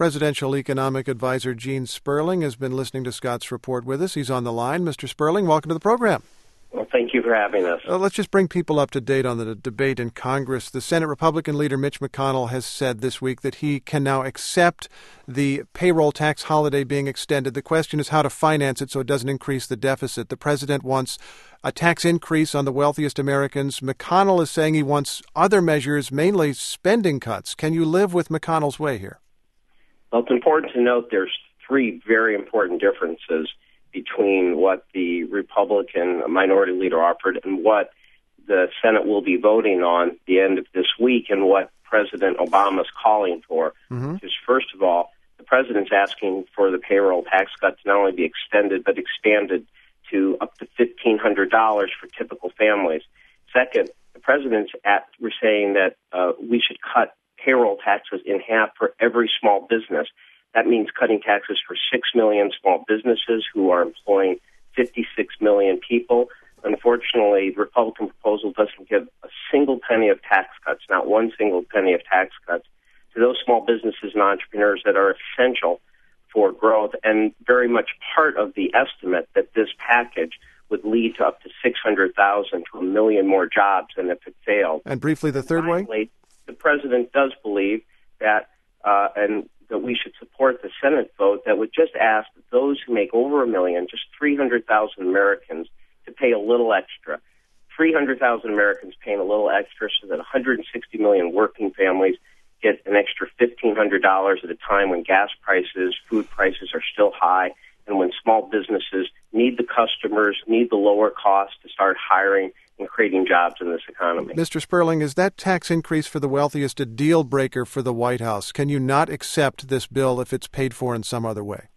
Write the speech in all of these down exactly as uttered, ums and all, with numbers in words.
Presidential Economic Advisor Gene Sperling has been listening to Scott's report with us. He's on the line. Mister Sperling, welcome to the program. Well, thank you for having us. Uh, let's just bring people up to date on the debate in Congress. The Senate Republican leader Mitch McConnell has said this week that he can now accept the payroll tax holiday being extended. The question is how to finance it so it doesn't increase the deficit. The president wants a tax increase on the wealthiest Americans. McConnell is saying he wants other measures, mainly spending cuts. Can you live with McConnell's way here? Well, it's important to note there's three very important differences between what the Republican minority leader offered and what the Senate will be voting on the end of this week and what President Obama is calling for. Mm-hmm. Because first of all, the president's asking for the payroll tax cut to not only be extended but expanded to up to fifteen hundred dollars for typical families. Second, the president's at, we're saying that uh, we should cut payroll taxes in half for every small business. That means cutting taxes for six million small businesses who are employing fifty-six million people. Unfortunately, the Republican proposal doesn't give a single penny of tax cuts, not one single penny of tax cuts, to those small businesses and entrepreneurs that are essential for growth and very much part of the estimate that this package would lead to up to six hundred thousand to a million more jobs than if it failed. And briefly, the third Finally, way? The president does believe that, uh, and that we should support the Senate vote that would just ask those who make over a million, just three hundred thousand Americans, to pay a little extra. three hundred thousand Americans paying a little extra so that one hundred sixty million working families get an extra fifteen hundred dollars at a time when gas prices, food prices are still high, and when small businesses need the customers, need the lower cost to start hiring and creating jobs in this economy. Mister Sperling, is that tax increase for the wealthiest a deal breaker for the White House? Can you not accept this bill if it's paid for in some other way?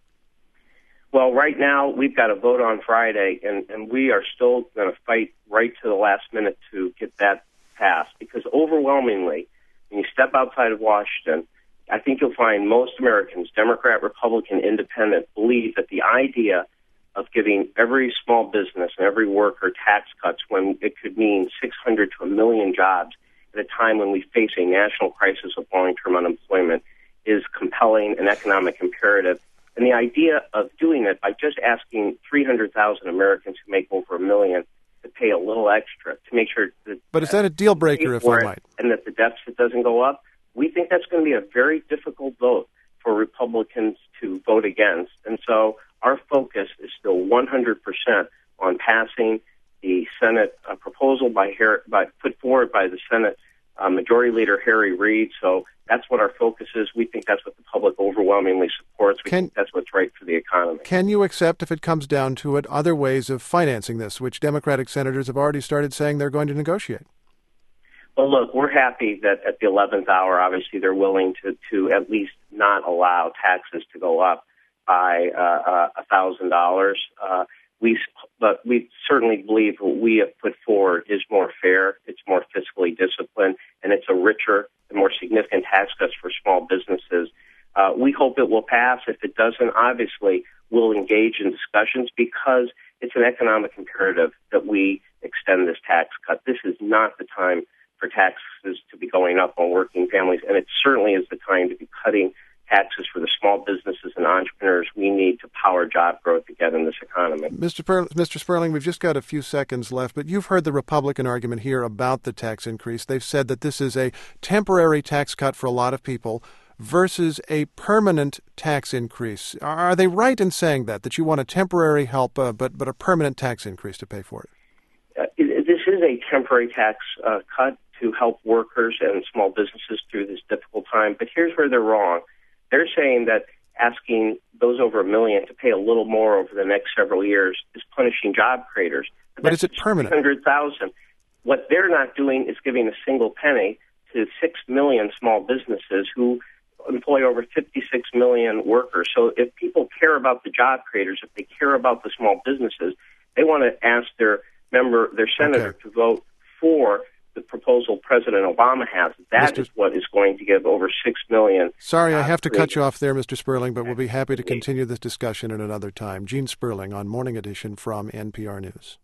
Well, right now, we've got a vote on Friday, and, and we are still going to fight right to the last minute to get that passed, because overwhelmingly, when you step outside of Washington, I think you'll find most Americans, Democrat, Republican, Independent, believe that the idea of giving every small business and every worker tax cuts when it could mean six hundred to a million jobs at a time when we face a national crisis of long-term unemployment is compelling and economic imperative. And the idea of doing it by just asking three hundred thousand Americans who make over a million to pay a little extra to make sure that... But is that a deal breaker, if I might? And that the deficit doesn't go up? We think that's going to be a very difficult vote for Republicans to vote against. And so our focus is still one hundred percent on passing the Senate uh, proposal by, Har- by put forward by the Senate uh, Majority Leader Harry Reid. So that's what our focus is. We think that's what the public overwhelmingly supports. We can, think that's what's right for the economy. Can you accept, if it comes down to it, other ways of financing this, which Democratic senators have already started saying they're going to negotiate? Well, look, we're happy that at the eleventh hour, obviously, they're willing to, to at least not allow taxes to go up by uh, uh, one thousand dollars. Uh, we, but we certainly believe what we have put forward is more fair, it's more fiscally disciplined, and it's a richer and more significant tax cuts for small businesses. Uh, we hope it will pass. If it doesn't, obviously, we'll engage in discussions because it's an economic imperative that we extend this tax cut. This is not the time for taxes to be going up on working families, and it certainly is the time to be cutting taxes for the small businesses and entrepreneurs we need to power job growth again in this economy. Mister Per- Mister Sperling, we've just got a few seconds left, but you've heard the Republican argument here about the tax increase. They've said that this is a temporary tax cut for a lot of people versus a permanent tax increase. Are they right in saying that, that you want a temporary help, uh, but, but a permanent tax increase to pay for it? Uh, it this is a temporary tax uh, cut to help workers and small businesses through this difficult time, but here's where they're wrong. They're saying that asking those over a million to pay a little more over the next several years is punishing job creators. But, but is it permanent? three hundred thousand. What they're not doing is giving a single penny to six million small businesses who employ over fifty-six million workers. So if people care about the job creators, if they care about the small businesses, they want to ask their member, their senator, okay. to vote for the proposal President Obama has. That Mister is what is going to give over six million. Sorry, I have to cut you off there, Mister Sperling, but we'll be happy to continue this discussion at another time. Gene Sperling on Morning Edition from N P R News.